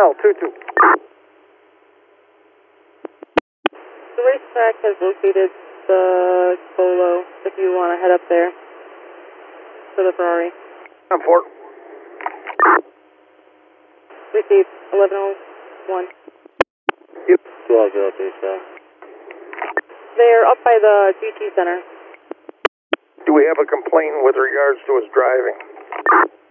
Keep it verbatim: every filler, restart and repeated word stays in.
L, two two. The racetrack has located the Polo if you want to head up there for the Ferrari. I'm four. Received eleven oh one. Yep. twelve oh two, so. They're up by the G T Center. Do we have a complaint with regards to his driving?